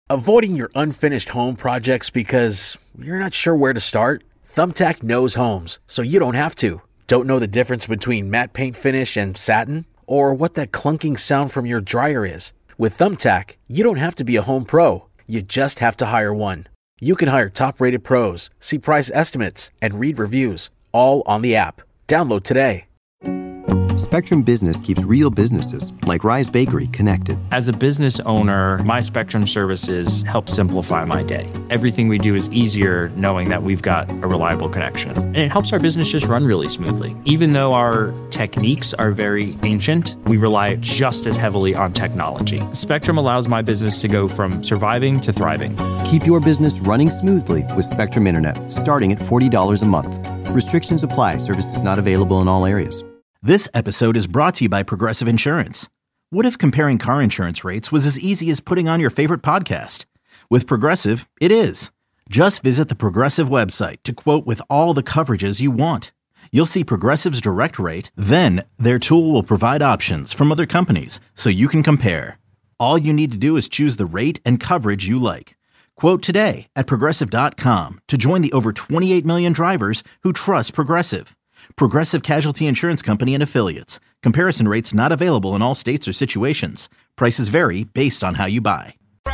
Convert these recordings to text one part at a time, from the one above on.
Avoiding your unfinished home projects because you're not sure where to start? Thumbtack knows homes, so you don't have to. Don't know the difference between matte paint finish and satin? Or what that clunking sound from your dryer is? With Thumbtack, you don't have to be a home pro. You just have to hire one. You can hire top-rated pros, see price estimates, and read reviews, all on the app. Download today. Spectrum Business keeps real businesses, like Rise Bakery, connected. As a business owner, my Spectrum services help simplify my day. Everything we do is easier knowing that we've got a reliable connection. And it helps our business just run really smoothly. Even though our techniques are very ancient, we rely just as heavily on technology. Spectrum allows my business to go from surviving to thriving. Keep your business running smoothly with Spectrum Internet, starting at $40 a month. Restrictions apply. Services not available in all areas. This episode is brought to you by Progressive Insurance. What if comparing car insurance rates was as easy as putting on your favorite podcast? With Progressive, it is. Just visit the Progressive website to quote with all the coverages you want. You'll see Progressive's direct rate, then their tool will provide options from other companies so you can compare. All you need to do is choose the rate and coverage you like. Quote today at Progressive.com to join the over 28 million drivers who trust Progressive. Progressive Casualty Insurance Company and Affiliates. Comparison rates not available in all states or situations. Prices vary based on how you buy.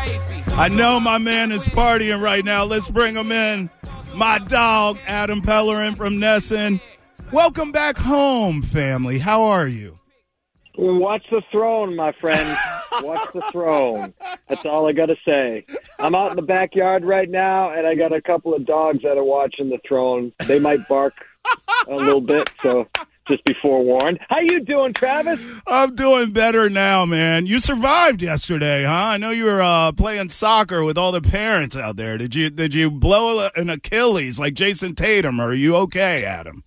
I know my man is partying right now. Let's bring him in. My dog, Adam Pellerin from Nesson. Welcome back home, family. How are you? Watch the throne, my friend. Watch the throne. That's all I got to say. I'm out in the backyard right now, and I got a couple of dogs that are watching the throne. They might bark a little bit, so just be forewarned. How you doing, Travis? I'm doing better now, man. You survived yesterday, huh? I know you were playing soccer with all the parents out there. Did you blow an Achilles like Jason Tatum, or are you okay, Adam?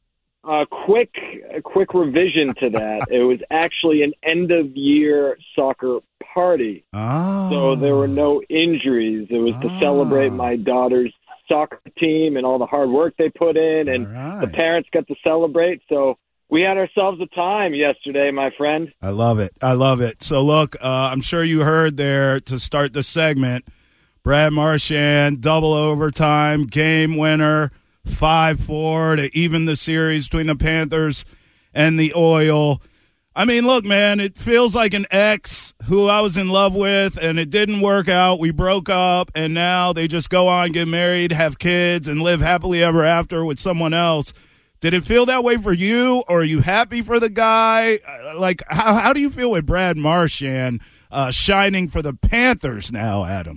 Quick revision to that. It was actually an end-of-year soccer party, so there were no injuries. It was to celebrate my daughter's soccer team and all the hard work they put in, and the parents got to celebrate. So we had ourselves a time yesterday, my friend. I love it. So look, I'm sure you heard there to start the segment, Brad Marchand, double overtime, game winner, 5-4 to even the series between the Panthers and the Oil. I mean, look, man, it feels like an ex who I was in love with, and it didn't work out. We broke up, and now they just go on, get married, have kids, and live happily ever after with someone else. Did it feel that way for you, or are you happy for the guy? Like, how do you feel with Brad Marchand shining for the Panthers now, Adam?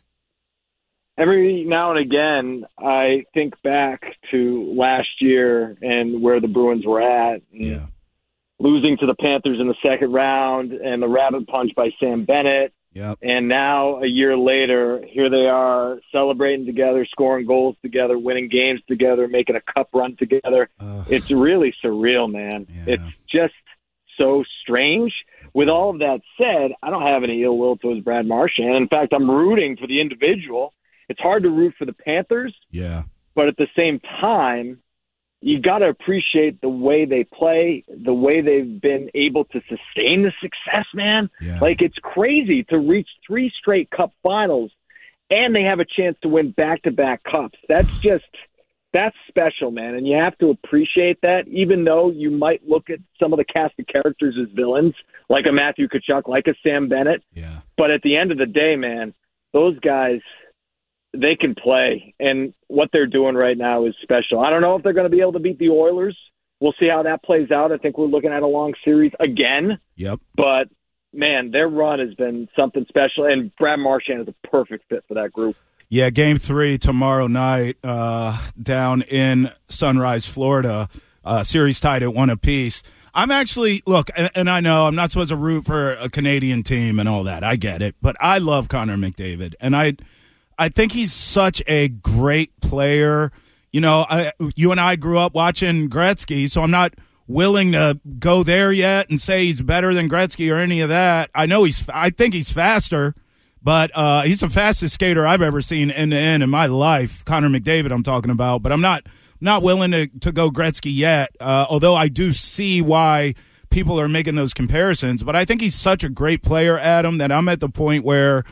Every now and again, I think back to last year and where the Bruins were at. Yeah. Losing to the Panthers in the second round and the rabbit punch by Sam Bennett. Yep. And now, a year later, here they are celebrating together, scoring goals together, winning games together, making a cup run together. It's really surreal, man. Yeah. It's just so strange. With all of that said, I don't have any ill will towards Brad Marchand. In fact, I'm rooting for the individual. It's hard to root for the Panthers. Yeah. But at the same time, you got to appreciate the way they play, the way they've been able to sustain the success, man. Yeah. Like, it's crazy to reach 3 straight cup finals, and they have a chance to win back-to-back cups. That's special, man, and you have to appreciate that, even though you might look at some of the cast of characters as villains, like a Matthew Tkachuk, like a Sam Bennett. Yeah. But at the end of the day, man, those guys – they can play, and what they're doing right now is special. I don't know if they're going to be able to beat the Oilers. We'll see how that plays out. I think we're looking at a long series again. Yep. But, man, their run has been something special, and Brad Marchand is a perfect fit for that group. Yeah, Game 3 tomorrow night down in Sunrise, Florida. Series tied at 1 apiece. I'm actually, look, and I know I'm not supposed to root for a Canadian team and all that. I get it. But I love Connor McDavid, and I think he's such a great player. You know, you and I grew up watching Gretzky, so I'm not willing to go there yet and say he's better than Gretzky or any of that. I think he's faster, but he's the fastest skater I've ever seen end to end in my life. Connor McDavid, I'm talking about, but I'm not willing to go Gretzky yet. Although I do see why people are making those comparisons, but I think he's such a great player, Adam, that I'm at the point where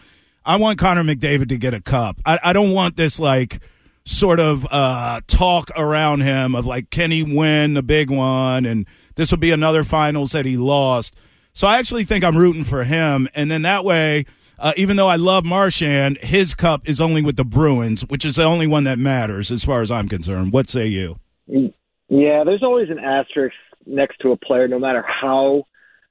I want Connor McDavid to get a cup. I don't want this like sort of talk around him of like, can he win the big one? And this will be another finals that he lost. So I actually think I'm rooting for him. And then that way, even though I love Marchand, his cup is only with the Bruins, which is the only one that matters as far as I'm concerned. What say you? Yeah, there's always an asterisk next to a player, no matter how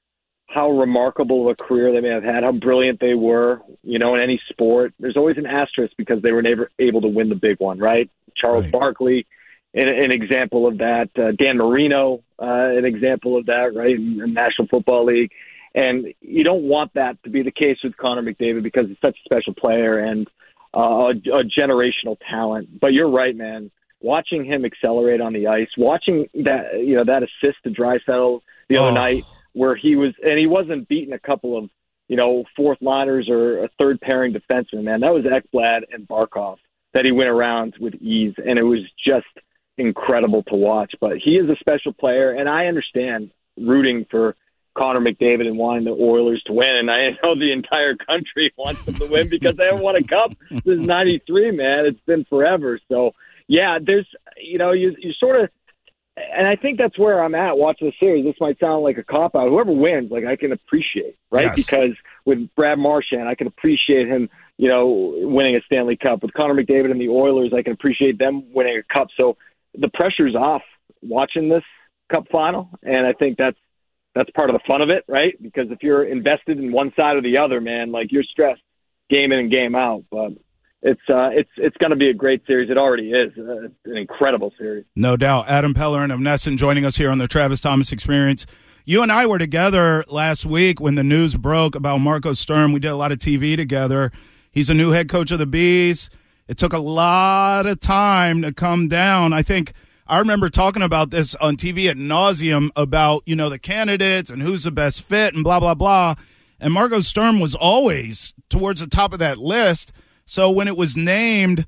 remarkable of a career they may have had, how brilliant they were, in any sport. There's always an asterisk because they were never able to win the big one, right? Charles Barkley, an example of that. Dan Marino, an example of that, right, in the National Football League. And you don't want that to be the case with Connor McDavid because he's such a special player and a generational talent. But you're right, man. Watching him accelerate on the ice, watching that assist to Draisaitl the other night, where he wasn't beating a couple of, fourth liners or a third pairing defenseman, man. That was Ekblad and Barkov that he went around with ease. And it was just incredible to watch, but he is a special player. And I understand rooting for Connor McDavid and wanting the Oilers to win. And I know the entire country wants them to win because they haven't won a cup since 93, man. It's been forever. So yeah, there's, you sort of, and I think that's where I'm at watching the series. This might sound like a cop-out. Whoever wins, I can appreciate, right? Yes. Because with Brad Marchand, I can appreciate him, winning a Stanley Cup. With Connor McDavid and the Oilers, I can appreciate them winning a cup. So the pressure's off watching this cup final, and I think that's part of the fun of it, right? Because if you're invested in one side or the other, man, you're stressed game in and game out. But it's going to be a great series. It already is an incredible series. No doubt. Adam Pellerin of NESN joining us here on the Travis Thomas Experience. You and I were together last week when the news broke about Marco Sturm. We did a lot of TV together. He's a new head coach of the Bees. It took a lot of time to come down. I remember talking about this on TV ad nauseum about, the candidates and who's the best fit and blah, blah, blah. And Marco Sturm was always towards the top of that list. So when it was named,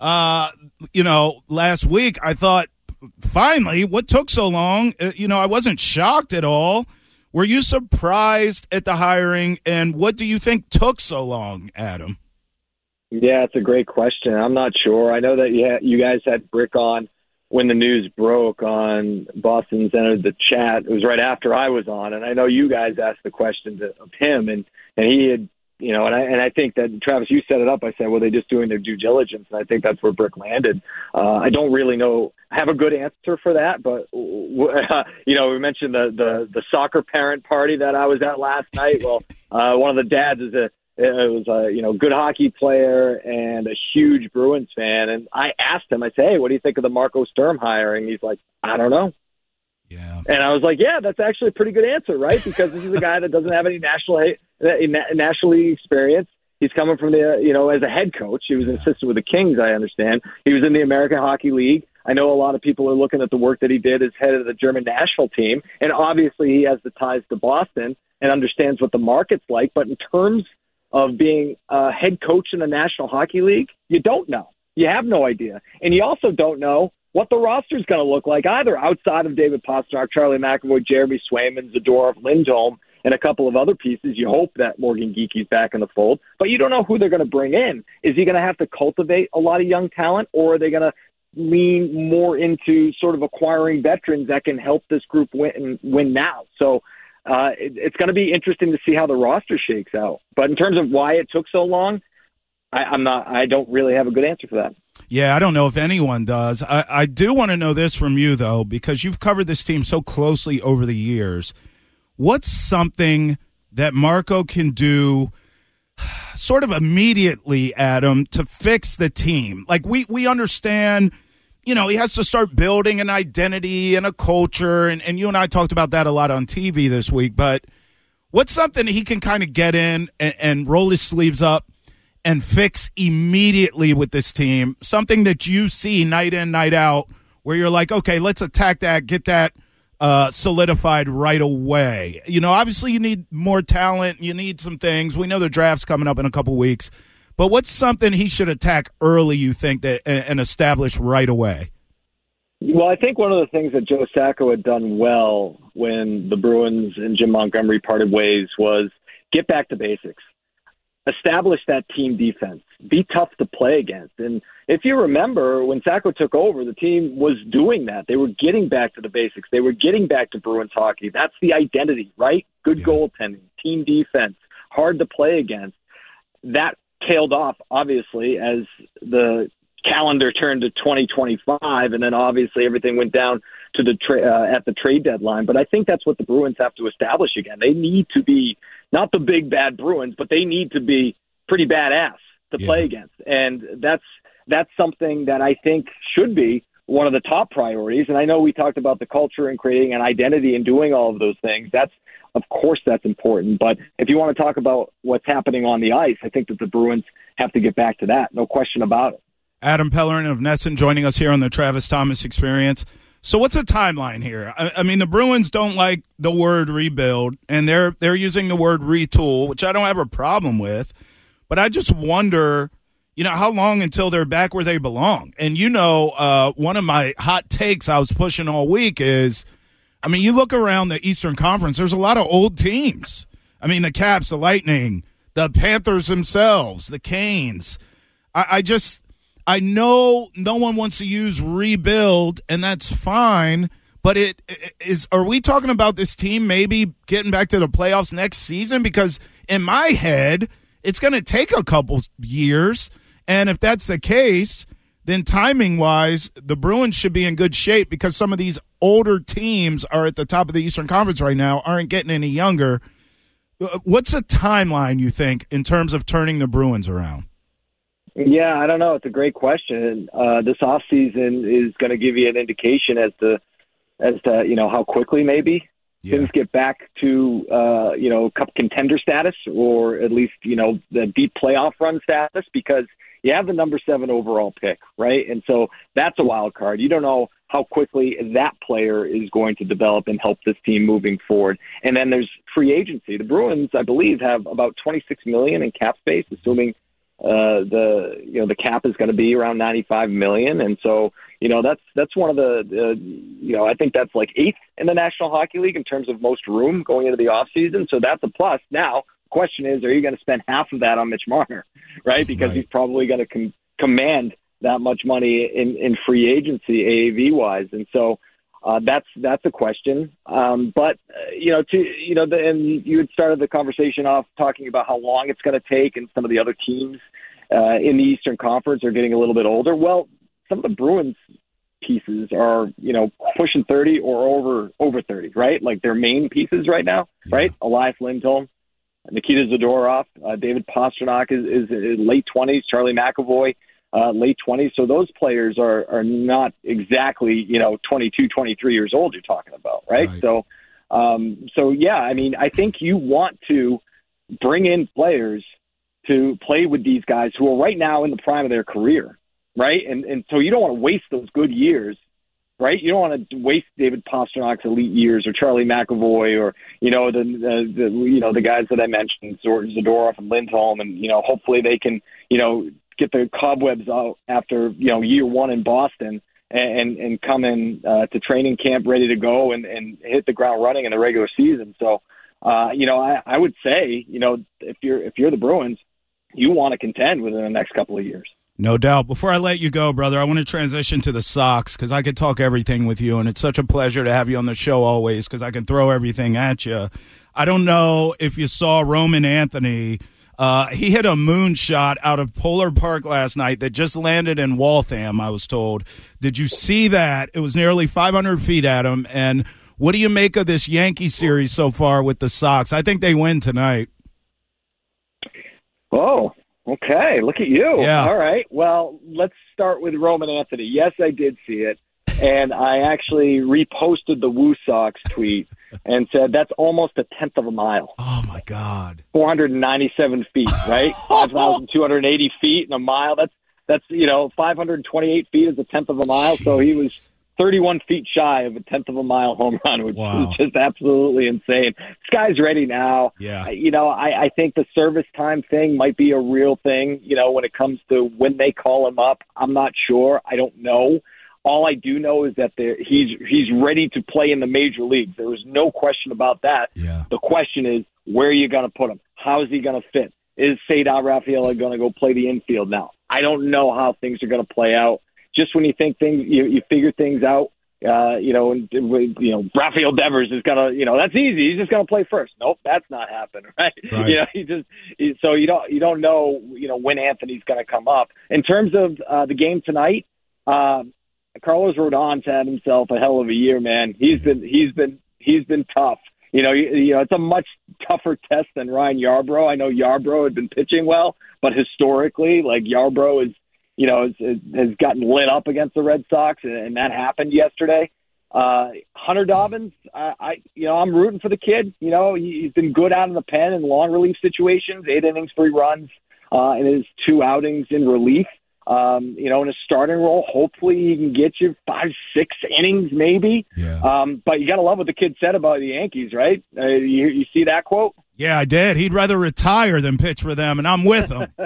last week, I thought, finally, what took so long? I wasn't shocked at all. Were you surprised at the hiring? And what do you think took so long, Adam? Yeah, it's a great question. I'm not sure. I know that you guys had Brick on when the news broke on Boston's Entered the Chat. It was right after I was on, and I know you guys asked the question of him, and he had, and I think that, Travis, you set it up. I said, well, they're just doing their due diligence, and I think that's where Brick landed. I don't really know, have a good answer for that, but, we mentioned the soccer parent party that I was at last night. Well, one of the dads was a good hockey player and a huge Bruins fan. And I asked him, I said, hey, what do you think of the Marco Sturm hiring? He's like, I don't know. Yeah. And I was like, yeah, that's actually a pretty good answer, right? Because this is a guy that doesn't have any National League experience. He's coming from as a head coach. He was an assistant with the Kings, I understand. He was in the American Hockey League. I know a lot of people are looking at the work that he did as head of the German national team. And obviously he has the ties to Boston and understands what the market's like. But in terms of being a head coach in the National Hockey League, you don't know. You have no idea. And you also don't know what the roster is going to look like either, outside of David Pastrnak, Charlie McAvoy, Jeremy Swayman, Zadorov, Lindholm, and a couple of other pieces. You hope that Morgan Geekie's back in the fold, but you don't know who they're going to bring in. Is he going to have to cultivate a lot of young talent, or are they going to lean more into sort of acquiring veterans that can help this group win now? So it's going to be interesting to see how the roster shakes out. But in terms of why it took so long, I don't really have a good answer for that. Yeah, I don't know if anyone does. I do want to know this from you, though, because you've covered this team so closely over the years. What's something that Marco can do sort of immediately, Adam, to fix the team? Like, we understand, he has to start building an identity and a culture, and you and I talked about that a lot on TV this week, but what's something he can kind of get in and roll his sleeves up and fix immediately with this team, something that you see night in, night out, where you're like, okay, let's attack that, get that solidified right away? Obviously you need more talent. You need some things. We know the draft's coming up in a couple weeks. But what's something he should attack early, you think, that and establish right away? Well, I think one of the things that Joe Sacco had done well when the Bruins and Jim Montgomery parted ways was get back to basics. establish that team defense, be tough to play against. And if you remember, when Sacco took over, the team was doing that. They were getting back to the basics. They were getting back to Bruins hockey. That's the identity, right? Good goaltending, team defense, hard to play against. That tailed off, obviously, as the calendar turned to 2025, and then obviously everything went down to the at the trade deadline. But I think that's what the Bruins have to establish again. They need to be not the big bad Bruins, but they need to be pretty badass to play against, and that's something that I think should be one of the top priorities. And I know we talked about the culture and creating an identity and doing all of those things. Of course, that's important. But if you want to talk about what's happening on the ice, I think that the Bruins have to get back to that. No question about it. Adam Pellerin of NESN joining us here on the Travis Thomas Experience. So what's a timeline here? I mean, the Bruins don't like the word rebuild, and they're using the word retool, which I don't have a problem with. But I just wonder, how long until they're back where they belong? And, one of my hot takes I was pushing all week is, you look around the Eastern Conference, there's a lot of old teams. The Caps, the Lightning, the Panthers themselves, the Canes. I know no one wants to use rebuild, and that's fine, but are we talking about this team maybe getting back to the playoffs next season? Because in my head, it's going to take a couple years, and if that's the case, then timing-wise, the Bruins should be in good shape because some of these older teams are at the top of the Eastern Conference right now, aren't getting any younger. What's a timeline, you think, in terms of turning the Bruins around? Yeah, I don't know. It's a great question. This offseason is going to give you an indication as to how quickly maybe things get back to cup contender status, or at least the deep playoff run status, because you have the number 7 overall pick, right? And so that's a wild card. You don't know how quickly that player is going to develop and help this team moving forward. And then there's free agency. The Bruins, I believe, have about $26 million in cap space, assuming the cap is going to be around $95 million. And so, that's one of the I think that's like 8th in the National Hockey League in terms of most room going into the offseason. So that's a plus. Now, the question is, are you going to spend half of that on Mitch Marner, right? Because he's probably going to command that much money in free agency, AAV wise. And so, that's a question. But and you had started the conversation off talking about how long it's going to take, and some of the other teams in the Eastern Conference are getting a little bit older. Well, some of the Bruins pieces are, pushing 30 or over 30, right? Like their main pieces right now, right? Elias Lindholm, Nikita Zadorov, David Pastrnak is late 20s, Charlie McAvoy, late 20s. So those players are not exactly, 22, 23 years old you're talking about, right? So yeah, I think you want to bring in players to play with these guys who are right now in the prime of their career, right? And so you don't want to waste those good years, right? You don't want to waste David Pasternak's elite years, or Charlie McAvoy, or the guys that I mentioned, Zadorov and Lindholm, and hopefully they can get the cobwebs out after year one in Boston and come in to training camp ready to go and hit the ground running in the regular season. So I would say if you're the Bruins, you want to contend within the next couple of years. No doubt. Before I let you go, brother, I want to transition to the Sox because I could talk everything with you, and it's such a pleasure to have you on the show always because I can throw everything at you. I don't know if you saw Roman Anthony. He hit a moonshot out of Polar Park last night that just landed in Waltham, I was told. Did you see that? It was nearly 500 feet at him. And what do you make of this Yankee series so far with the Sox? I think they win tonight. Oh, okay. Look at you. Yeah. All right. Well, let's start with Roman Anthony. Yes, I did see it. And I actually reposted the Woo Sox tweet and said that's almost a tenth of a mile. Oh, my God. 497 feet, right? 5,280 feet in a mile. That's 528 feet is a tenth of a mile. Jeez. So he was 31 feet shy of a tenth of a mile home run, which is just absolutely insane. This guy's ready now. Yeah. I think the service time thing might be a real thing, when it comes to when they call him up. I'm not sure. I don't know. All I do know is that he's ready to play in the major leagues. There is no question about that. Yeah. The question is, where are you going to put him? How is he going to fit? is Cedar Rafaela going to go play the infield now? I don't know how things are going to play out. Just when you think you figure things out, Rafael Devers is going to, that's easy. He's just going to play first. Nope, that's not happening, right? So you don't know, when Anthony's going to come up. In terms of the game tonight, Carlos Rodon's had himself a hell of a year, man. He's been tough. It's a much tougher test than Ryan Yarbrough. I know Yarbrough had been pitching well, but historically, Yarbrough has gotten lit up against the Red Sox, and that happened yesterday. Hunter Dobbins, I'm rooting for the kid. He's been good out of the pen in long relief situations, 8 innings, 3 runs in his 2 outings in relief. In a starting role, hopefully he can get you 5-6 innings maybe. Yeah. But you got to love what the kid said about the Yankees, right? You see that quote? Yeah, I did. He'd rather retire than pitch for them, and I'm with him.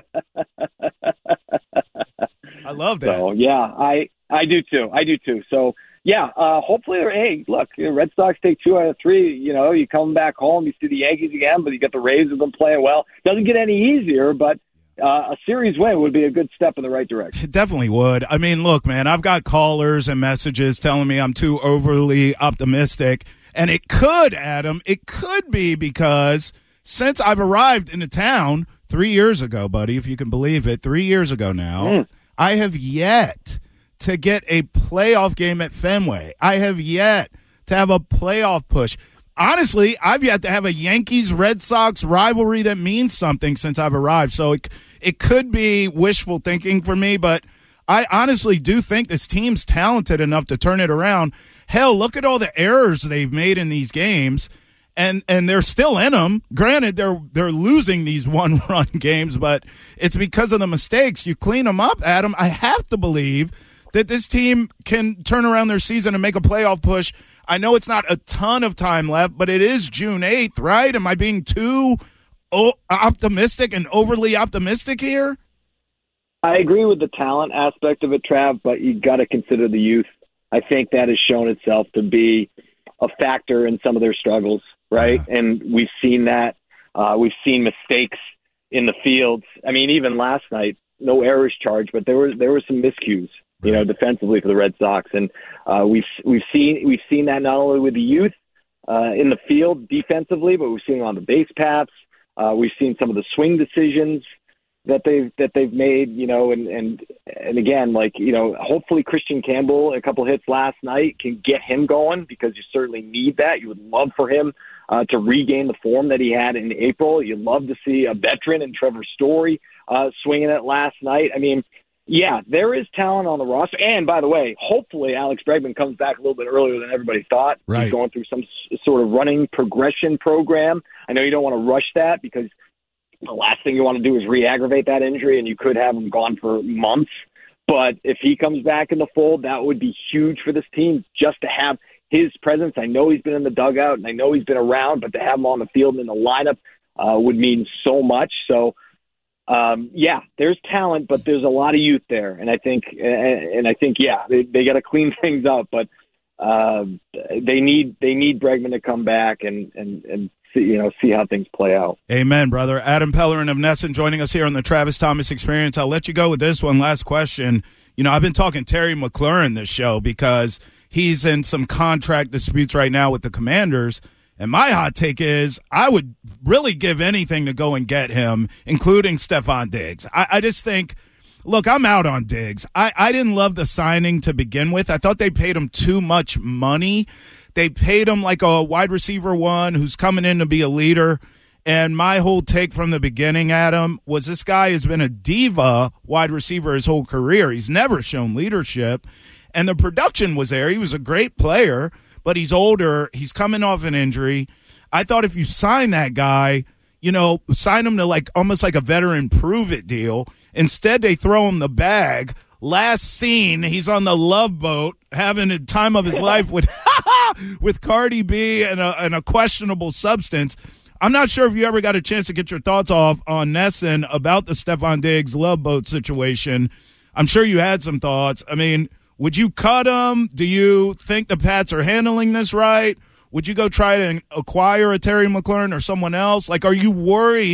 I love that. So, yeah, I do too. So, yeah, hopefully, hey, look, Red Sox take 2 out of 3. You come back home, you see the Yankees again, but you got the Rays have been playing well. Doesn't get any easier, but a series win would be a good step in the right direction. It definitely would. I mean, look, man, I've got callers and messages telling me I'm too overly optimistic. And it could, Adam, be because since I've arrived in the town 3 years ago, buddy, if you can believe it, 3 years ago now, I have yet to get a playoff game at Fenway. I have yet to have a playoff push. Honestly, I've yet to have a Yankees-Red Sox rivalry that means something since I've arrived. So it could be wishful thinking for me, but I honestly do think this team's talented enough to turn it around. Hell, look at all the errors they've made in these games, and they're still in them. Granted, they're losing these one-run games, but it's because of the mistakes. You clean them up, Adam. I have to believe that this team can turn around their season and make a playoff push. I know it's not a ton of time left, but it is June 8th, right? Am I being too optimistic and overly optimistic here? I agree with the talent aspect of it, Trav, but you got to consider the youth. I think that has shown itself to be a factor in some of their struggles, right? Yeah. And we've seen that. We've seen mistakes in the field. I mean, even last night, no errors charged, but there were some miscues, defensively for the Red Sox, and we've seen that not only with the youth in the field defensively, but we've seen it on the base paths. We've seen some of the swing decisions that they've made, and again, hopefully Christian Campbell, a couple hits last night, can get him going, because you certainly need that. You would love for him to regain the form that he had in April. You'd love to see a veteran in Trevor Story swinging it last night. I mean, yeah, there is talent on the roster. And, by the way, hopefully Alex Bregman comes back a little bit earlier than everybody thought. Right. He's going through some sort of running progression program. I know you don't want to rush that, because the last thing you want to do is re-aggravate that injury, and you could have him gone for months. But if he comes back in the fold, that would be huge for this team, just to have his presence. I know he's been in the dugout, and I know he's been around, but to have him on the field and in the lineup would mean so much. So, yeah, there's talent, but there's a lot of youth there, and I think, yeah, they got to clean things up, but they need Bregman to come back and see how things play out. Amen, brother. Adam Pellerin of NESN joining us here on the Travis Thomas Experience. I'll let you go with this one. Last question. I've been talking Terry McLaurin this show because he's in some contract disputes right now with the Commanders. And my hot take is I would really give anything to go and get him, including Stephon Diggs. I just think, look, I'm out on Diggs. I didn't love the signing to begin with. I thought they paid him too much money. They paid him like a wide receiver one who's coming in to be a leader. And my whole take from the beginning, Adam, was this guy has been a diva wide receiver his whole career. He's never shown leadership. And the production was there. He was a great player, but he's older. He's coming off an injury. I thought if you sign that guy, sign him to almost like a veteran prove-it deal. Instead, they throw him the bag. Last scene, he's on the Love Boat having a time of his life with Cardi B and a questionable substance. I'm not sure if you ever got a chance to get your thoughts off on NESN about the Stephon Diggs Love Boat situation. I'm sure you had some thoughts. I mean, would you cut him? Do you think the Pats are handling this right? Would you go try to acquire a Terry McLaurin or someone else? Are you worried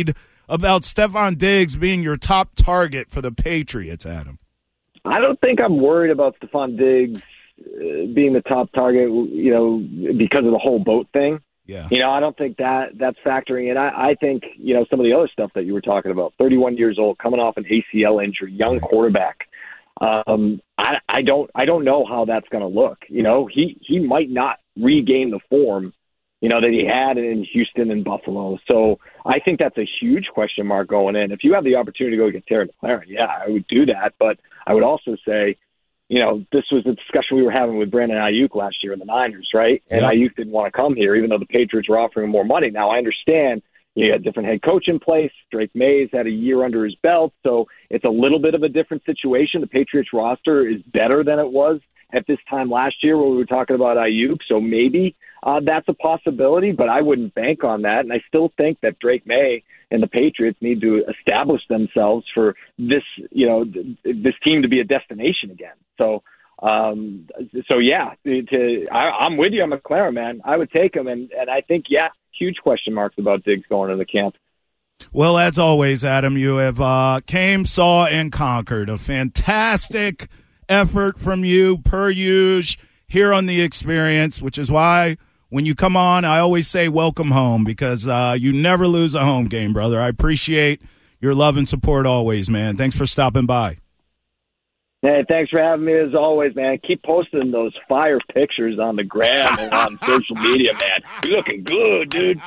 about Stefon Diggs being your top target for the Patriots, Adam? I don't think I'm worried about Stefon Diggs being the top target, because of the whole boat thing. Yeah. I don't think that's factoring in. I think, some of the other stuff that you were talking about, 31 years old, coming off an ACL injury, young quarterback. I don't know how that's going to look. He might not regain the form, that he had in Houston and Buffalo. So I think that's a huge question mark going in. If you have the opportunity to go get Terry McLaurin, yeah, I would do that. But I would also say, this was a discussion we were having with Brandon Ayuk last year in the Niners, right? And yeah. Ayuk didn't want to come here, even though the Patriots were offering him more money. Now, I understand you got a different head coach in place. Drake Mays had a year under his belt, so it's a little bit of a different situation. The Patriots roster is better than it was at this time last year when we were talking about Ayuk, so maybe that's a possibility, but I wouldn't bank on that. And I still think that Drake May and the Patriots need to establish themselves for this, this team to be a destination again. So, yeah, I'm with you on McLaurin, man. I would take him, and I think, yeah, huge question marks about Diggs going into the camp. Well, as always, Adam, you have came, saw, and conquered. A fantastic effort from you, per usual, here on The Experience, which is why when you come on, I always say welcome home, because you never lose a home game, brother. I appreciate your love and support always, man. Thanks for stopping by. Hey, thanks for having me as always, man. Keep posting those fire pictures on the gram and on social media, man. You're looking good, dude.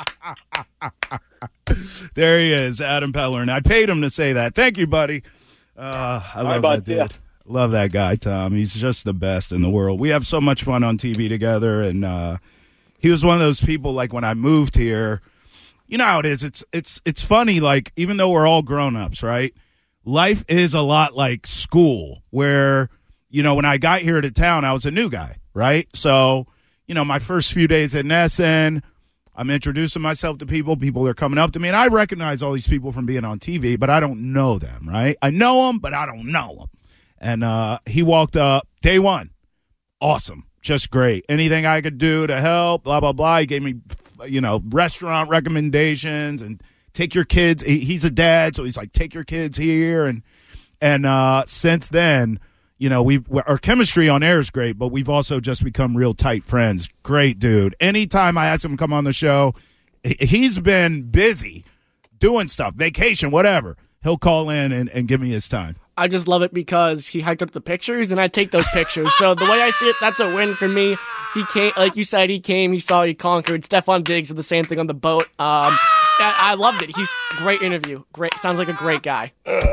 There he is, Adam Pellerin. I paid him to say that. Thank you, buddy. I love that dude. Yeah. Love that guy, Tom. He's just the best in the world. We have so much fun on TV together, and he was one of those people, like, when I moved here, you know how it is. It's funny, like, even though we're all grown-ups, right? Life is a lot like school, where, when I got here to town, I was a new guy, right? So, my first few days at Nesson, I'm introducing myself to people. People are coming up to me, and I recognize all these people from being on TV, but I don't know them, right? I know them, but I don't know them. And he walked up day one. Awesome. Just great. Anything I could do to help, blah, blah, blah. He gave me, restaurant recommendations and take your kids. He's a dad, so he's like, take your kids here. And since then, our chemistry on air is great, but we've also just become real tight friends. Great dude. Anytime I ask him to come on the show, he's been busy doing stuff, vacation, whatever. He'll call in and give me his time. I just love it because he hyped up the pictures, and I take those pictures. So the way I see it, that's a win for me. He came, like you said, he saw, he conquered. Stefon Diggs did the same thing on the boat. I loved it. He's great interview. Great, sounds like a great guy.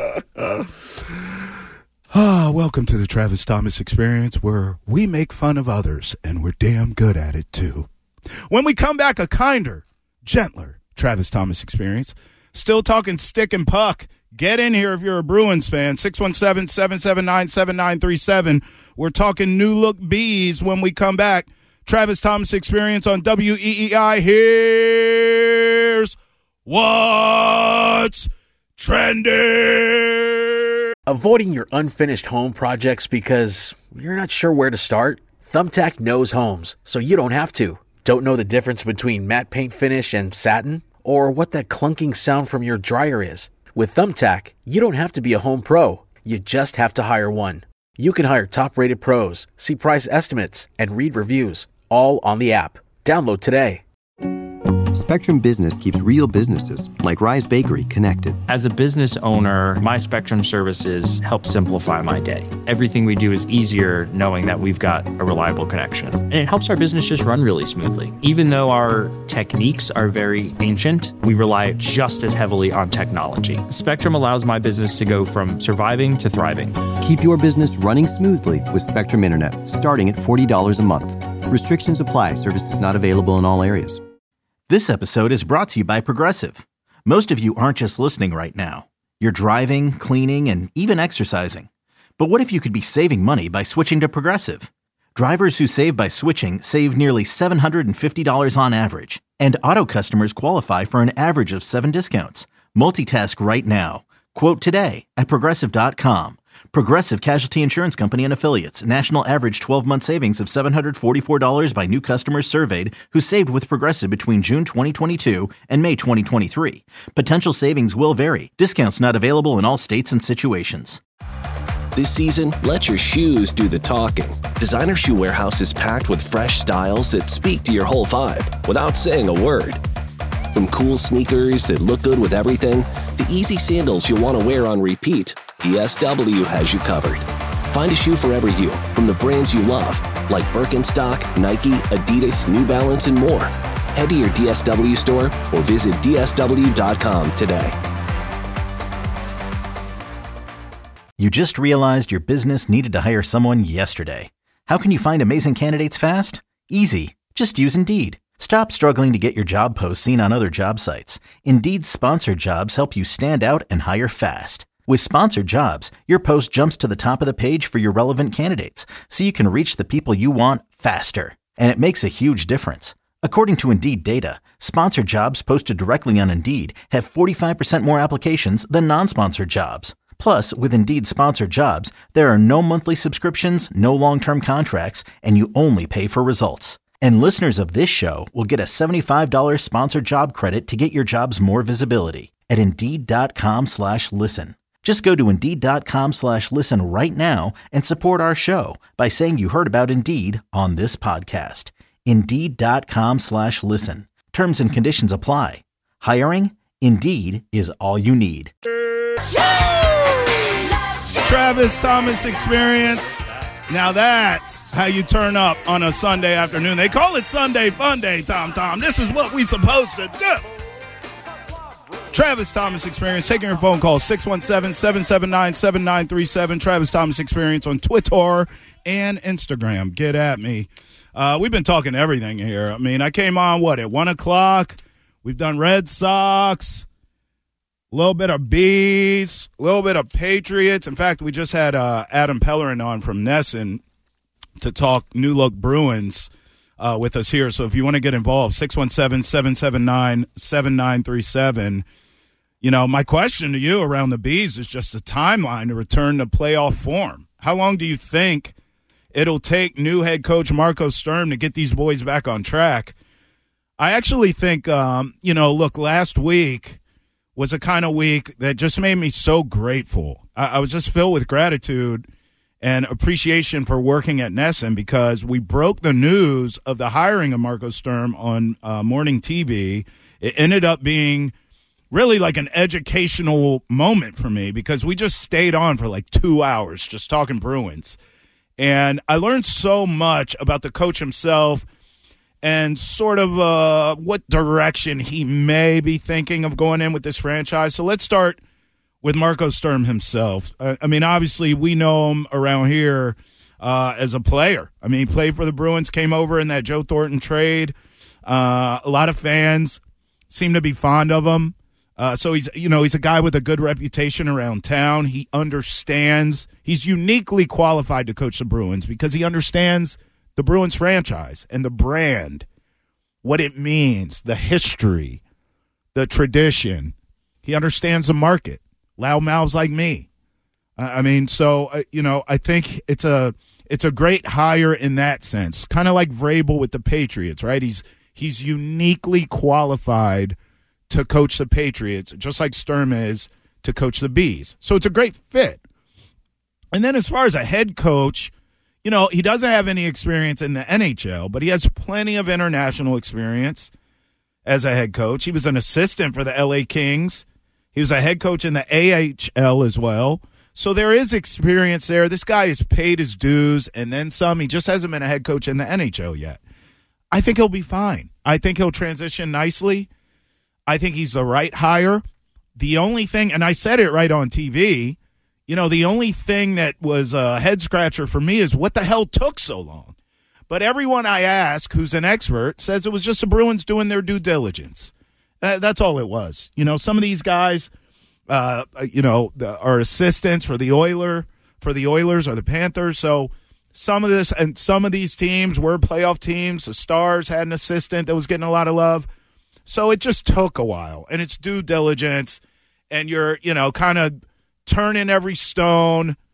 Welcome to the Travis Thomas Experience, where we make fun of others, and we're damn good at it, too. When we come back, a kinder, gentler Travis Thomas Experience. Still talking stick and puck. Get in here if you're a Bruins fan. 617-779-7937. We're talking new look bees when we come back. Travis Thomas Experience on WEEI. Here's what's trending. Avoiding your unfinished home projects because you're not sure where to start? Thumbtack knows homes, so you don't have to. Don't know the difference between matte paint finish and satin? Or what that clunking sound from your dryer is? With Thumbtack, you don't have to be a home pro. You just have to hire one. You can hire top-rated pros, see price estimates, and read reviews, all on the app. Download today. Spectrum Business keeps real businesses, like Rise Bakery, connected. As a business owner, my Spectrum services help simplify my day. Everything we do is easier knowing that we've got a reliable connection. And it helps our business just run really smoothly. Even though our techniques are very ancient, we rely just as heavily on technology. Spectrum allows my business to go from surviving to thriving. Keep your business running smoothly with Spectrum Internet, starting at $40 a month. Restrictions apply. Services not available in all areas. This episode is brought to you by Progressive. Most of you aren't just listening right now. You're driving, cleaning, and even exercising. But what if you could be saving money by switching to Progressive? Drivers who save by switching save nearly $750 on average. And auto customers qualify for an average of 7 discounts. Multitask right now. Quote today at Progressive.com. Progressive Casualty Insurance Company and Affiliates. National average 12-month savings of $744 by new customers surveyed who saved with Progressive between June 2022 and May 2023. Potential savings will vary. Discounts not available in all states and situations. This season, let your shoes do the talking. Designer Shoe Warehouse is packed with fresh styles that speak to your whole vibe without saying a word. From cool sneakers that look good with everything, to easy sandals you'll want to wear on repeat, DSW has you covered. Find a shoe for every you, from the brands you love, like Birkenstock, Nike, Adidas, New Balance, and more. Head to your DSW store or visit DSW.com today. You just realized your business needed to hire someone yesterday. How can you find amazing candidates fast? Easy. Just use Indeed. Stop struggling to get your job posts seen on other job sites. Indeed's sponsored jobs help you stand out and hire fast. With sponsored jobs, your post jumps to the top of the page for your relevant candidates, so you can reach the people you want faster. And it makes a huge difference. According to Indeed data, sponsored jobs posted directly on Indeed have 45% more applications than non-sponsored jobs. Plus, with Indeed sponsored jobs, there are no monthly subscriptions, no long-term contracts, and you only pay for results. And listeners of this show will get a $75 sponsored job credit to get your jobs more visibility at Indeed.com/listen. Just go to Indeed.com/listen right now and support our show by saying you heard about Indeed on this podcast. Indeed.com/listen. Terms and conditions apply. Hiring? Indeed is all you need. Travis Thomas Experience. Now that's how you turn up on a Sunday afternoon. They call it Sunday Fun Day, Tom. This is what we supposed to do. Travis Thomas Experience, taking your phone call, 617-779-7937. Travis Thomas Experience on Twitter and Instagram. Get at me. We've been talking everything here. I mean, I came on, at 1 o'clock? We've done Red Sox, a little bit of Bees, a little bit of Patriots. In fact, we just had Adam Pellerin on from Nesson to talk New Look Bruins with us here. So if you want to get involved, 617-779-7937. You know, my question to you around the Bees is just a timeline to return to playoff form. How long do you think it'll take new head coach Marco Sturm to get these boys back on track? I actually think, look, last week was a kind of week that just made me so grateful. I was just filled with gratitude and appreciation for working at Nesson because we broke the news of the hiring of Marco Sturm on morning TV. It ended up being really like an educational moment for me because we just stayed on for like 2 hours just talking Bruins. And I learned so much about the coach himself and sort of what direction he may be thinking of going in with this franchise. So let's start with Marco Sturm himself. I mean, obviously, we know him around here as a player. I mean, he played for the Bruins, came over in that Joe Thornton trade. A lot of fans seem to be fond of him. So he's a guy with a good reputation around town. He understands. He's uniquely qualified to coach the Bruins because he understands the Bruins franchise and the brand, what it means, the history, the tradition. He understands the market. Loud mouths like me. I think it's a great hire in that sense. Kind of like Vrabel with the Patriots, right? He's uniquely qualified to coach the Patriots, just like Sturm is to coach the Bees. So it's a great fit. And then as far as a head coach, he doesn't have any experience in the NHL, but he has plenty of international experience as a head coach. He was an assistant for the LA Kings. He was a head coach in the AHL as well. So there is experience there. This guy has paid his dues and then some. He just hasn't been a head coach in the NHL yet. I think he'll be fine. I think he'll transition nicely. I think he's the right hire. The only thing, and I said it right on TV, the only thing that was a head-scratcher for me is what the hell took so long. But everyone I ask who's an expert says it was just the Bruins doing their due diligence. That's all it was. Some of these guys, are assistants for the Oilers or the Panthers. So some of these teams were playoff teams. The Stars had an assistant that was getting a lot of love. So it just took a while, and it's due diligence, and you're, kind of turning every stone,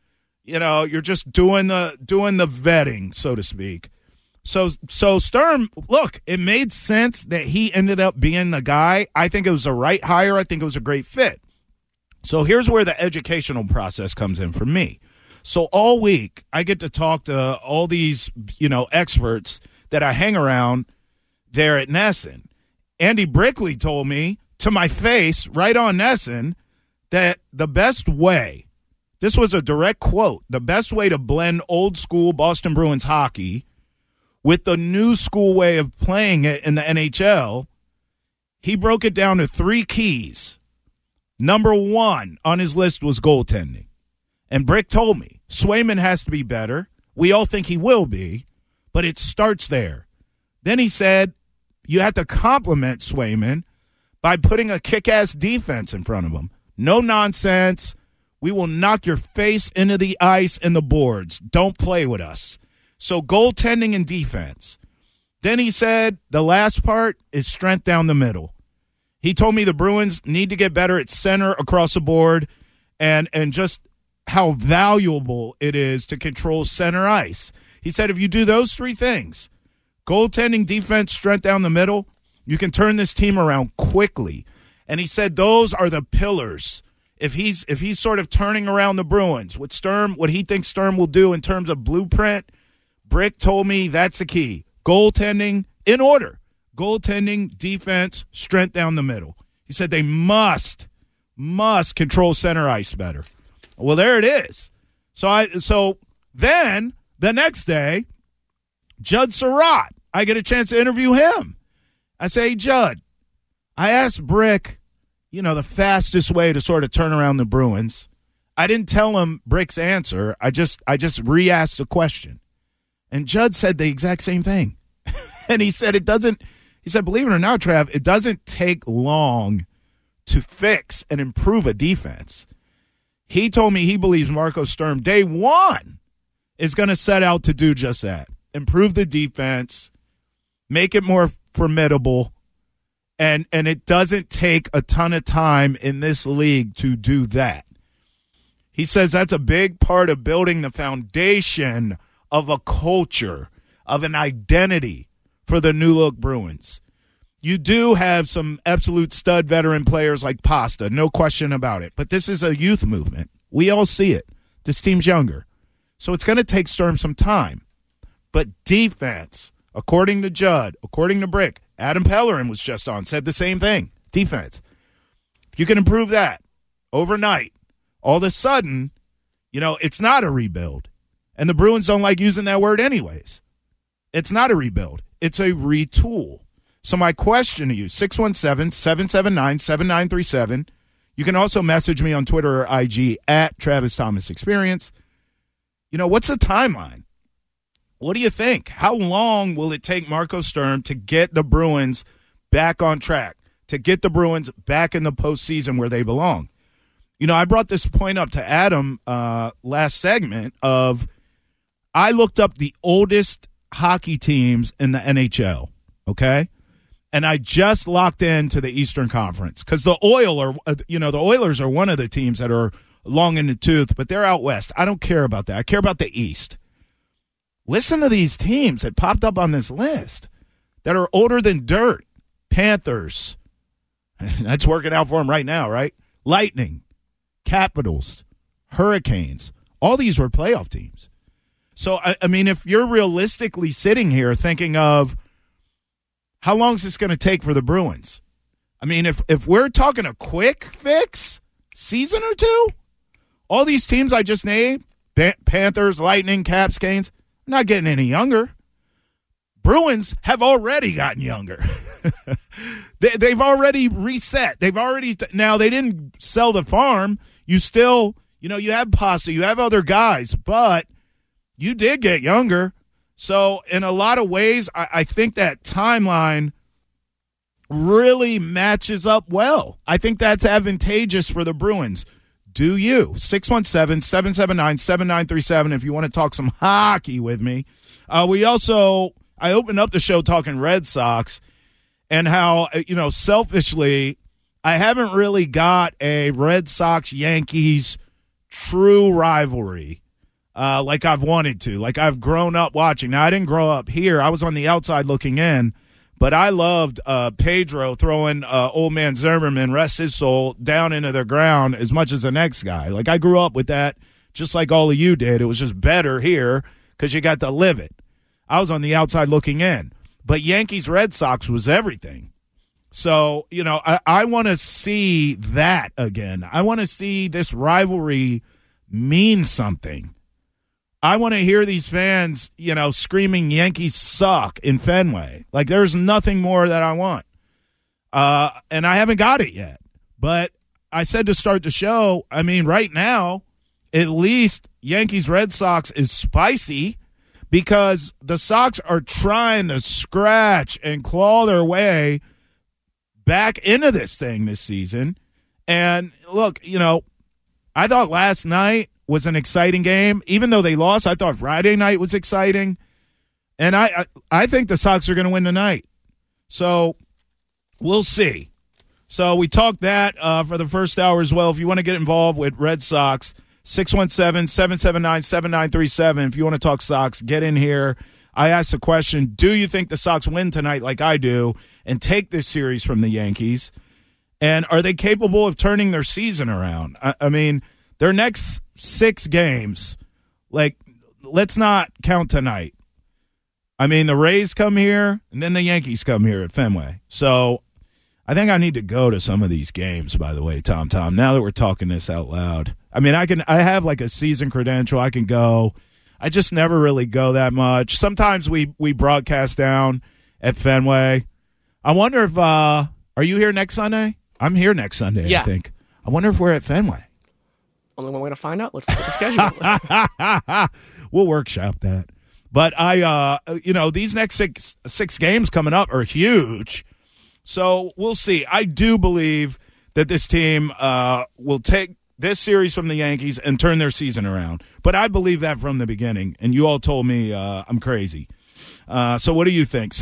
You're just doing the vetting, so to speak. So Sturm, look, it made sense that he ended up being the guy. I think it was the right hire. I think it was a great fit. So here's where the educational process comes in for me. So all week, I get to talk to all these, experts that I hang around there at NESN. Andy Brickley told me to my face, right on NESN, that the best way, this was a direct quote, the best way to blend old school Boston Bruins hockey with the new school way of playing it in the NHL, he broke it down to 3 keys. Number 1 on his list was goaltending. And Brick told me, Swayman has to be better. We all think he will be, but it starts there. Then he said, you have to compliment Swayman by putting a kick-ass defense in front of him. No nonsense. We will knock your face into the ice and the boards. Don't play with us. So goaltending and defense. Then he said the last part is strength down the middle. He told me the Bruins need to get better at center across the board and just how valuable it is to control center ice. He said if you do those 3 things, goaltending, defense, strength down the middle, you can turn this team around quickly. And he said those are the pillars. If he's sort of turning around the Bruins, what he thinks Sturm will do in terms of blueprint, Brick told me that's the key. Goaltending, in order. Goaltending, defense, strength down the middle. He said they must control center ice better. Well, there it is. So then the next day, Judd Surratt, I get a chance to interview him. I say, hey, Judd, I asked Brick, the fastest way to sort of turn around the Bruins. I didn't tell him Brick's answer. I just re-asked the question. And Judd said the exact same thing. And he said believe it or not, Trav, it doesn't take long to fix and improve a defense. He told me he believes Marco Sturm, day 1, is going to set out to do just that. Improve the defense, make it more formidable, and it doesn't take a ton of time in this league to do that. He says that's a big part of building the foundation of a culture, of an identity for the new look Bruins. You do have some absolute stud veteran players like Pasta, no question about it. But this is a youth movement. We all see it. This team's younger. So it's going to take Sturm some time. But defense, according to Judd, according to Brick, Adam Pellerin was just on, said the same thing. Defense. If you can improve that overnight, all of a sudden, it's not a rebuild. And the Bruins don't like using that word anyways. It's not a rebuild. It's a retool. So my question to you, 617-779-7937. You can also message me on Twitter or IG at Travis Thomas Experience. What's the timeline? What do you think? How long will it take Marco Sturm to get the Bruins back on track, to get the Bruins back in the postseason where they belong? I brought this point up to Adam last segment of I looked up the oldest hockey teams in the NHL, okay? And I just locked into the Eastern Conference because the Oilers are one of the teams that are long in the tooth, but they're out west. I don't care about that. I care about the East. Listen to these teams that popped up on this list that are older than dirt. Panthers. That's working out for them right now, right? Lightning. Capitals. Hurricanes. All these were playoff teams. So, I mean, if you're realistically sitting here thinking of how long is this going to take for the Bruins? I mean, if we're talking a quick fix, season or 2, all these teams I just named, Panthers, Lightning, Caps, Canes, not getting any younger. Bruins have already gotten younger. They've already reset. Now they didn't sell the farm. You still, you have Pasta, you have other guys, but you did get younger. So in a lot of ways, I think that timeline really matches up well. I think that's advantageous for the Bruins. Do you? 617-779-7937 if you want to talk some hockey with me. I opened up the show talking Red Sox and how, selfishly, I haven't really got a Red Sox-Yankees true rivalry like I've wanted to, like I've grown up watching. Now, I didn't grow up here. I was on the outside looking in, but I loved Pedro throwing old man Zimmerman, rest his soul, down into the ground as much as the next guy. Like, I grew up with that just like all of you did. It was just better here because you got to live it. I was on the outside looking in. But Yankees-Red Sox was everything. So, you know, I want to see that again. I want to see this rivalry mean something. I want to hear these fans, you know, screaming Yankees suck in Fenway. Like, there's nothing more that I want. And I haven't got it yet. But I said to start the show, I mean, right now, at least Yankees-Red Sox is spicy because the Sox are trying to scratch and claw their way back into this thing this season. And, look, you know, I thought last night was an exciting game. Even though they lost, I thought Friday night was exciting. And I think the Sox are going to win tonight. So we'll see. So we talked that for the first hour as well. If you want to get involved with Red Sox, 617-779-7937. If you want to talk Sox, get in here. I asked the question, do you think the Sox win tonight like I do and take this series from the Yankees? And are they capable of turning their season around? I mean, their next 6 games, like, let's not count tonight. I mean, the Rays come here, and then the Yankees come here at Fenway. So I think I need to go to some of these games, by the way, Tom, now that we're talking this out loud. I mean, I have like a season credential. I can go. I just never really go that much. Sometimes we broadcast down at Fenway. I wonder if are you here next Sunday? I'm here next Sunday, yeah. I think. I wonder if we're at Fenway. Only one way to find out. Let's look at the schedule. We'll workshop that. But you know, these next six games coming up are huge. So we'll see. I do believe that this team will take this series from the Yankees and turn their season around. But I believe that from the beginning, and you all told me I'm crazy. So what do you think?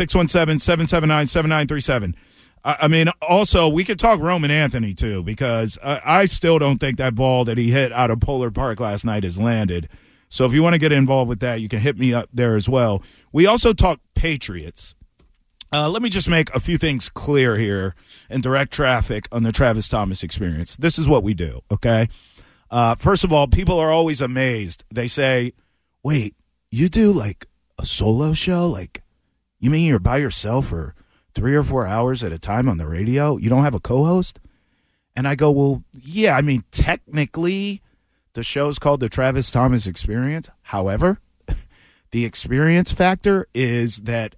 617-779-7937. I mean, also, we could talk Roman Anthony, too, because I still don't think that ball that he hit out of Polar Park last night has landed. So if you want to get involved with that, you can hit me up there as well. We also talk Patriots. Let me just make a few things clear here and direct traffic on the Travis Thomas experience. This is what we do, okay? First of all, people are always amazed. They say, wait, you do like a solo show? Like, you mean you're by yourself for 3 or 4 hours at a time on the radio? You don't have a co-host? And I go, well, yeah, I mean, technically the show's called the Travis Thomas Experience. However, the experience factor is that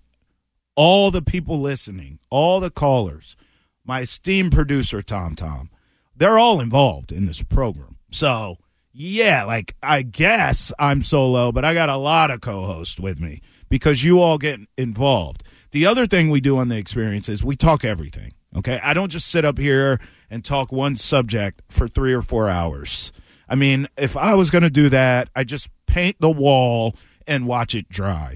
all the people listening, all the callers, my esteemed producer, Tom, they're all involved in this program. So, yeah, like, I guess I'm solo, but I got a lot of co-hosts with me because you all get involved. The other thing we do on the experience is we talk everything, okay? I don't just sit up here and talk one subject for 3 or 4 hours. I mean, if I was going to do that, I'd just paint the wall and watch it dry.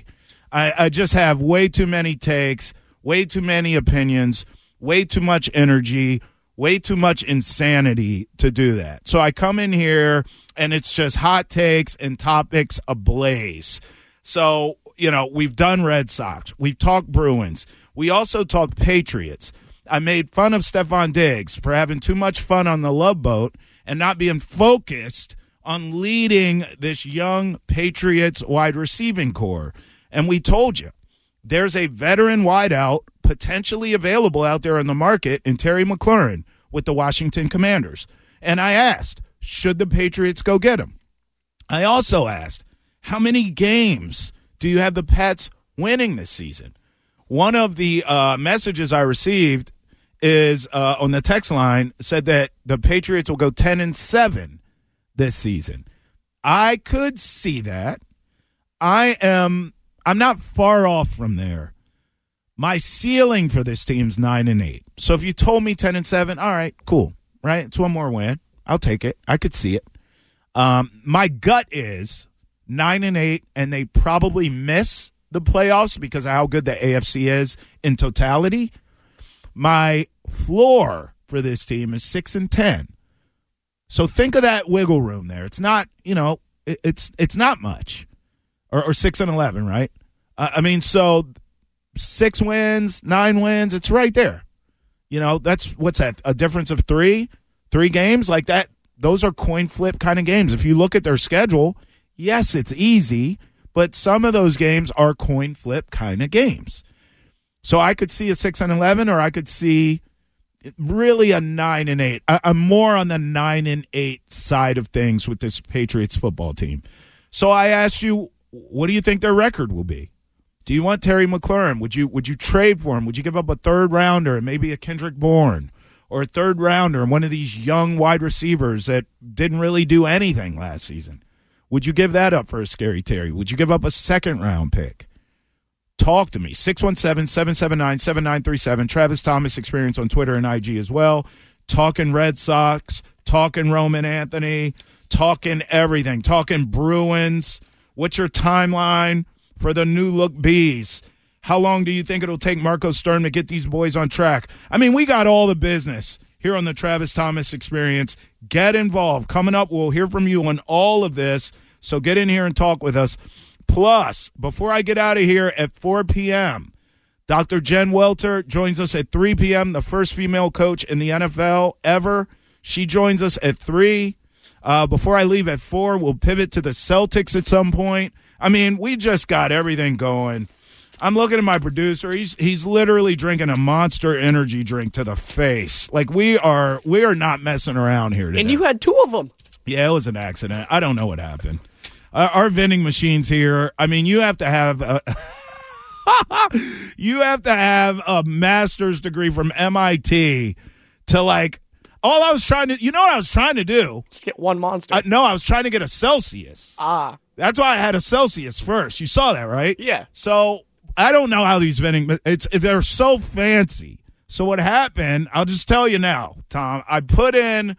I just have way too many takes, way too many opinions, way too much energy, way too much insanity to do that. So I come in here, and it's just hot takes and topics ablaze. So, you know, we've done Red Sox. We've talked Bruins. We also talked Patriots. I made fun of Stephon Diggs for having too much fun on the Love Boat and not being focused on leading this young Patriots wide receiving core. And we told you, there's a veteran wideout potentially available out there in the market in Terry McLaurin with the Washington Commanders. And I asked, should the Patriots go get him? I also asked, how many games do you have the Pats winning this season? One of the messages I received is on the text line said that the Patriots will go 10-7 this season. I could see that. I'm not far off from there. My ceiling for this team's 9-8. So if you told me 10-7, all right, cool, right? It's one more win. I'll take it. I could see it. My gut is 9-8, and they probably miss the playoffs because of how good the AFC is in totality. My floor for this team is 6-10. So think of that wiggle room there. It's not, you know, it's not much, or 6-11, right? I mean, so 6 wins, 9 wins, it's right there. You know, that's what's that? A difference of 3 games like that. Those are coin flip kind of games. If you look at their schedule, yes, it's easy, but some of those games are coin flip kind of games. So I could see a 6-11, or I could see really a 9-8. I'm more on the 9-8 side of things with this Patriots football team. So I asked you, what do you think their record will be? Do you want Terry McLaurin? Would you trade for him? Would you give up a 3rd rounder and maybe a Kendrick Bourne, or a 3rd rounder and one of these young wide receivers that didn't really do anything last season? Would you give that up for a Scary Terry? Would you give up a 2nd round pick? Talk to me. 617-779-7937. Travis Thomas Experience on Twitter and IG as well. Talking Red Sox, talking Roman Anthony, talking everything, talking Bruins. What's your timeline for the new look Bees? How long do you think it'll take Marco Sturm to get these boys on track? I mean, we got all the business here on the Travis Thomas Experience. Get involved. Coming up, we'll hear from you on all of this, so get in here and talk with us. Plus, before I get out of here at 4 p.m., Dr. Jen Welter joins us at 3 p.m., the first female coach in the NFL ever. She joins us at 3. Before I leave at 4, we'll pivot to the Celtics at some point. I mean, we just got everything going. I'm looking at my producer. He's literally drinking a Monster Energy drink to the face. Like, we are not messing around here today. And you had 2 of them. Yeah, it was an accident. I don't know what happened. Our vending machines here, I mean, you have to have a master's degree from MIT to, like, all I was trying to, you know what I was trying to do? Just get one Monster. No, I was trying to get a Celsius. Ah. That's why I had a Celsius first. You saw that, right? Yeah. So I don't know how these vending, they're so fancy. So what happened, I'll just tell you now, Tom, I put in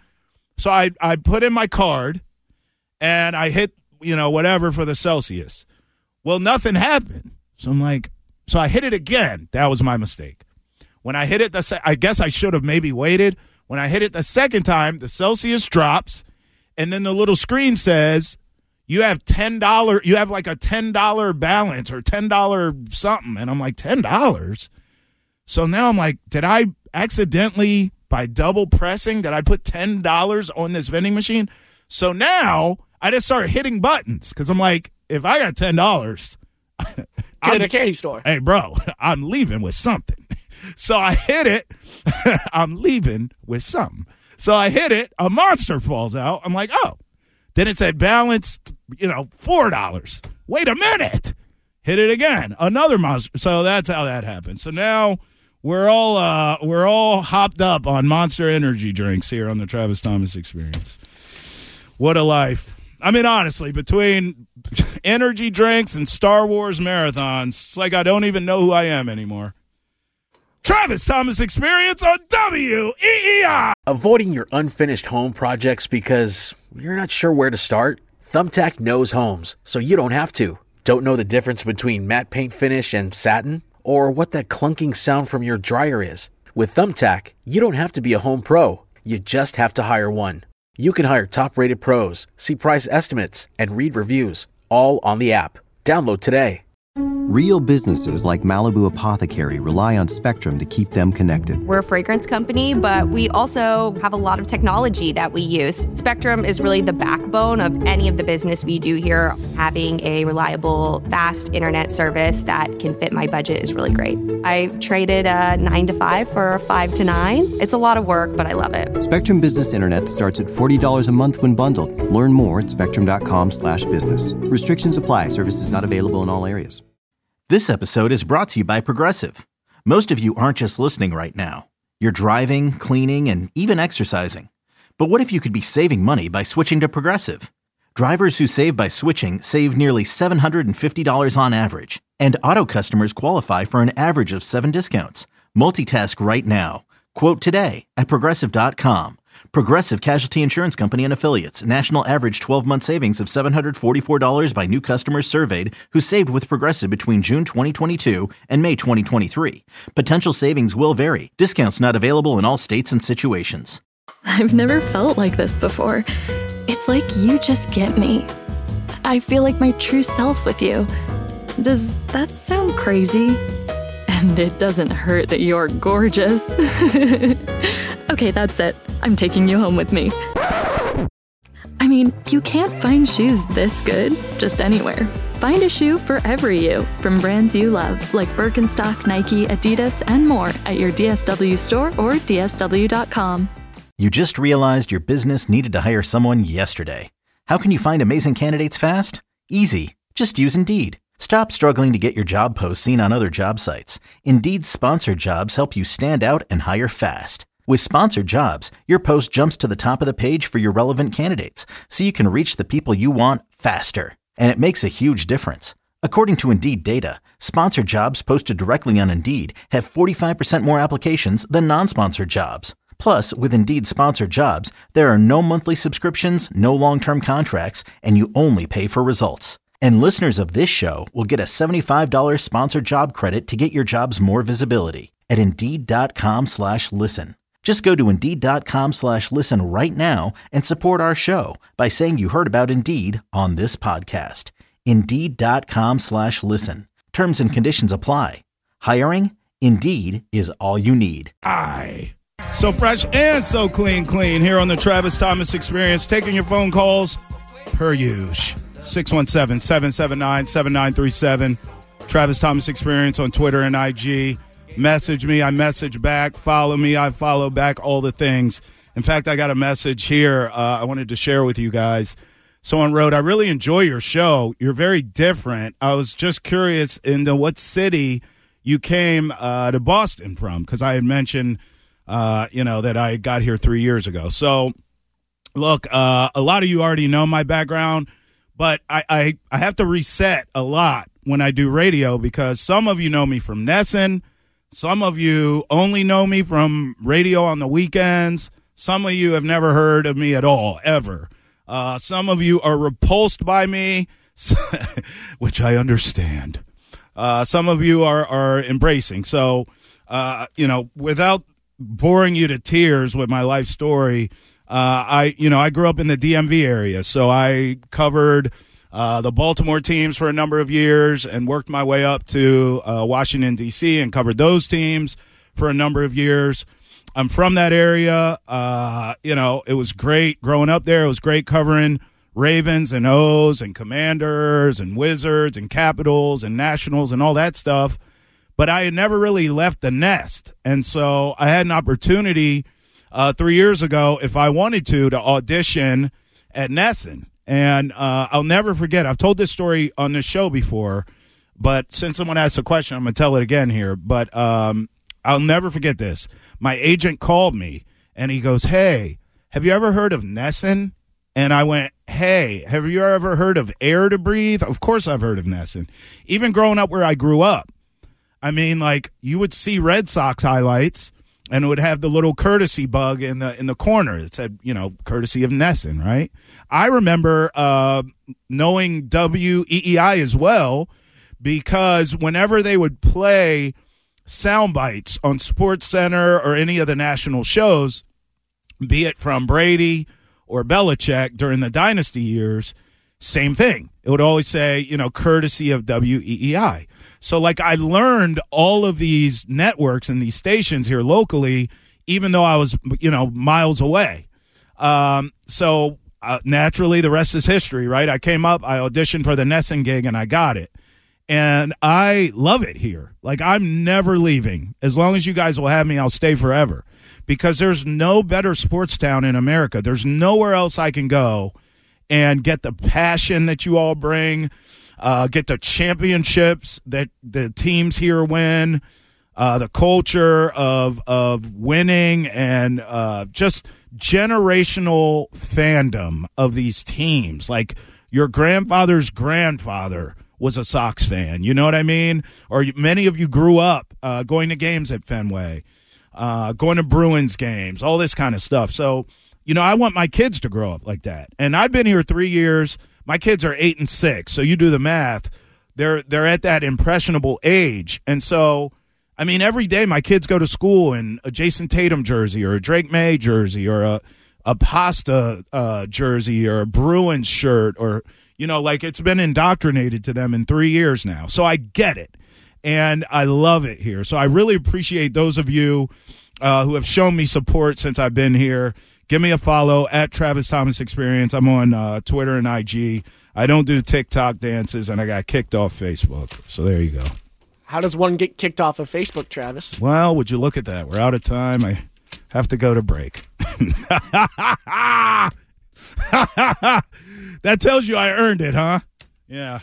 my card and I hit, whatever for the Celsius. Well, nothing happened. So I'm like, so I hit it again. That was my mistake. When I hit it, I guess I should have maybe waited. When I hit it the second time, the Celsius drops, and then the little screen says, you have $10, you have like a $10 balance or $10 something. And I'm like, $10? So now I'm like, did I accidentally, by double pressing, did I put $10 on this vending machine? So now I just started hitting buttons because I'm like, if I got $10, get in a candy store. Hey, bro, I'm leaving with something. So I hit it. I'm leaving with something. So I hit it. A Monster falls out. I'm like, oh. Then it said balance, $4. Wait a minute. Hit it again. Another Monster. So that's how that happened. So now we're all hopped up on Monster Energy drinks here on the Travis Thomas Experience. What a life. I mean, honestly, between energy drinks and Star Wars marathons, it's like I don't even know who I am anymore. Travis Thomas Experience on WEEI. Avoiding your unfinished home projects because you're not sure where to start? Thumbtack knows homes, so you don't have to. Don't know the difference between matte paint finish and satin? Or what that clunking sound from your dryer is? With Thumbtack, you don't have to be a home pro. You just have to hire one. You can hire top-rated pros, see price estimates, and read reviews, all on the app. Download today. Real businesses like Malibu Apothecary rely on Spectrum to keep them connected. We're a fragrance company, but we also have a lot of technology that we use. Spectrum is really the backbone of any of the business we do here. Having a reliable, fast internet service that can fit my budget is really great. I traded a 9 to 5 for a 5 to 9. It's a lot of work, but I love it. Spectrum Business Internet starts at $40 a month when bundled. Learn more at spectrum.com/business. Restrictions apply. Services not available in all areas. This episode is brought to you by Progressive. Most of you aren't just listening right now. You're driving, cleaning, and even exercising. But what if you could be saving money by switching to Progressive? Drivers who save by switching save nearly $750 on average. And auto customers qualify for an average of 7 discounts. Multitask right now. Quote today at Progressive.com. Progressive Casualty Insurance Company and Affiliates. National average 12-month savings of $744 by new customers surveyed who saved with Progressive between June 2022 and May 2023. Potential savings will vary. Discounts not available in all states and situations. I've never felt like this before. It's like you just get me. I feel like my true self with you. Does that sound crazy? And it doesn't hurt that you're gorgeous. Okay, that's it. I'm taking you home with me. I mean, you can't find shoes this good just anywhere. Find a shoe for every you from brands you love, like Birkenstock, Nike, Adidas, and more at your DSW store or DSW.com. You just realized your business needed to hire someone yesterday. How can you find amazing candidates fast? Easy. Just use Indeed. Stop struggling to get your job posts seen on other job sites. Indeed's sponsored jobs help you stand out and hire fast. With sponsored jobs, your post jumps to the top of the page for your relevant candidates, so you can reach the people you want faster. And it makes a huge difference. According to Indeed data, sponsored jobs posted directly on Indeed have 45% more applications than non-sponsored jobs. Plus, with Indeed sponsored jobs, there are no monthly subscriptions, no long-term contracts, and you only pay for results. And listeners of this show will get a $75 sponsored job credit to get your jobs more visibility at Indeed.com/listen. Just go to Indeed.com/listen right now and support our show by saying you heard about Indeed on this podcast. Indeed.com/listen. Terms and conditions apply. Hiring? Indeed is all you need. So fresh and so clean here on the Travis Thomas Experience. Taking your phone calls per usual. 617-779-7937. Travis Thomas Experience on Twitter and IG. Message me, I message back. Follow me, I follow back. All the things. In fact, I got a message here I wanted to share with you guys. Someone wrote, I really enjoy your show. You're very different. I was just curious into what city you came to Boston from, because I had mentioned, that I got here 3 years ago. So, look, a lot of you already know my background, but I have to reset a lot when I do radio, because some of you know me from Nesson. Some of you only know me from radio on the weekends. Some of you have never heard of me at all, ever. Some of you are repulsed by me, which I understand. Some of you are embracing. So, without boring you to tears with my life story, I grew up in the DMV area. So I covered the Baltimore teams for a number of years and worked my way up to Washington, D.C. and covered those teams for a number of years. I'm from that area. It was great growing up there. It was great covering Ravens and O's and Commanders and Wizards and Capitals and Nationals and all that stuff. But I had never really left the nest. And so I had an opportunity 3 years ago, if I wanted to audition at Nesson. And I'll never forget, I've told this story on this show before, but since someone asked a question, I'm going to tell it again here. But I'll never forget this. My agent called me, and he goes, hey, have you ever heard of Nesson? And I went, hey, have you ever heard of Air to Breathe? Of course I've heard of Nesson. Even growing up where I grew up. I mean, like, you would see Red Sox highlights, and it would have the little courtesy bug in the corner. It said, courtesy of Nesson, right? I remember knowing WEEI as well, because whenever they would play sound bites on SportsCenter or any of the national shows, be it from Brady or Belichick during the dynasty years, same thing. It would always say, courtesy of WEEI. So, I learned all of these networks and these stations here locally, even though I was, miles away. So, naturally, the rest is history, right? I came up, I auditioned for the Nesson gig, and I got it. And I love it here. I'm never leaving. As long as you guys will have me, I'll stay forever. Because there's no better sports town in America. There's nowhere else I can go and get the passion that you all bring, get the championships that the teams here win, the culture of winning, and just generational fandom of these teams. Like your grandfather's grandfather was a Sox fan, you know what I mean? Or many of you grew up going to games at Fenway, going to Bruins games, all this kind of stuff. So, I want my kids to grow up like that. And I've been here 3 years. My kids are 8 and 6, so you do the math. They're at that impressionable age. And so, every day my kids go to school in a Jason Tatum jersey or a Drake May jersey or a Pasta jersey or a Bruins shirt or, like it's been indoctrinated to them in 3 years now. So I get it, and I love it here. So I really appreciate those of you who have shown me support since I've been here. Give me a follow at Travis Thomas Experience. I'm on Twitter and IG. I don't do TikTok dances, and I got kicked off Facebook. So there you go. How does one get kicked off of Facebook, Travis? Well, would you look at that? We're out of time. I have to go to break. That tells you I earned it, huh? Yeah.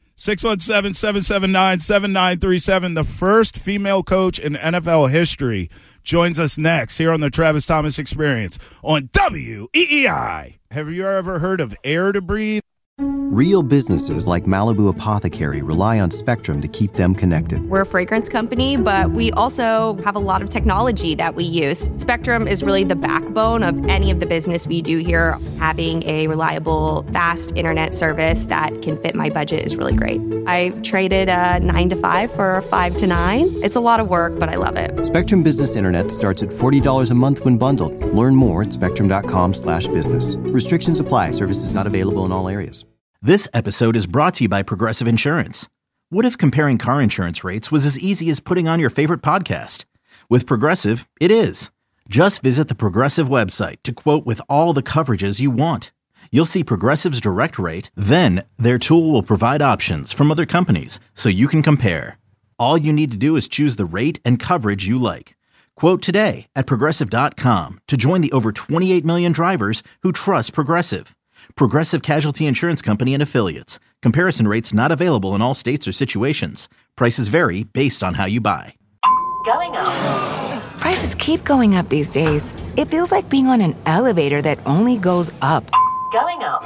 617-779-7937. The first female coach in NFL history joins us next here on the Travis Thomas Experience on WEEI. Have you ever heard of Air to Breathe? Real businesses like Malibu Apothecary rely on Spectrum to keep them connected. We're a fragrance company, but we also have a lot of technology that we use. Spectrum is really the backbone of any of the business we do here. Having a reliable, fast internet service that can fit my budget is really great. I traded a 9 to 5 for a 5 to 9. It's a lot of work, but I love it. Spectrum Business Internet starts at $40 a month when bundled. Learn more at spectrum.com/business. Restrictions apply. Services not available in all areas. This episode is brought to you by Progressive Insurance. What if comparing car insurance rates was as easy as putting on your favorite podcast? With Progressive, it is. Just visit the Progressive website to quote with all the coverages you want. You'll see Progressive's direct rate, then their tool will provide options from other companies so you can compare. All you need to do is choose the rate and coverage you like. Quote today at Progressive.com to join the over 28 million drivers who trust Progressive. Progressive Casualty Insurance Company and Affiliates. Comparison rates not available in all states or situations. Prices vary based on how you buy. Going up. Prices keep going up these days. It feels like being on an elevator that only goes up. Going up.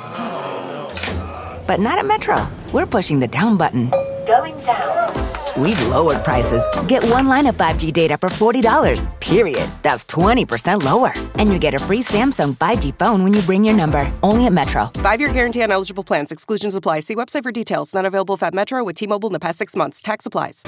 But not at Metro. We're pushing the down button. Going down. We've lowered prices. Get one line of 5G data for $40, period. That's 20% lower. And you get a free Samsung 5G phone when you bring your number. Only at Metro. 5-year guarantee on eligible plans. Exclusions apply. See website for details. Not available at Metro with T-Mobile in the past 6 months. Tax applies.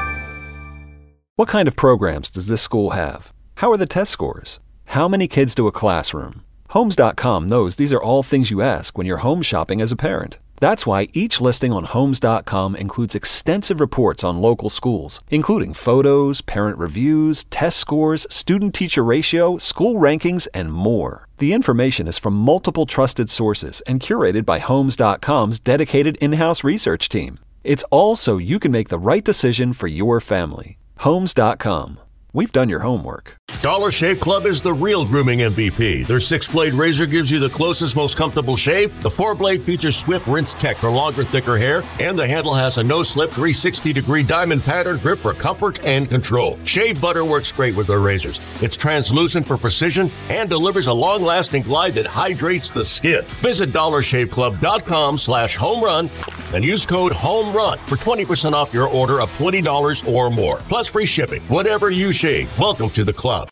What kind of programs does this school have? How are the test scores? How many kids to a classroom? Homes.com knows these are all things you ask when you're home shopping as a parent. That's why each listing on Homes.com includes extensive reports on local schools, including photos, parent reviews, test scores, student-teacher ratio, school rankings, and more. The information is from multiple trusted sources and curated by Homes.com's dedicated in-house research team. It's all so you can make the right decision for your family. Homes.com. We've done your homework. Dollar Shave Club is the real grooming MVP. Their 6-blade razor gives you the closest, most comfortable shave. The 4-blade features swift rinse tech for longer, thicker hair. And the handle has a no-slip 360-degree diamond pattern grip for comfort and control. Shave butter works great with their razors. It's translucent for precision and delivers a long-lasting glide that hydrates the skin. Visit DollarShaveClub.com/homerun and use code HOMERUN for 20% off your order of $20 or more. Plus free shipping. Whatever you shave, welcome to the club.